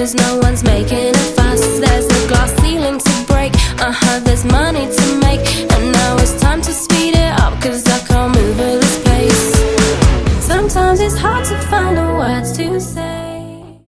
'cause no one's making a fuss. There's a glass ceiling to break,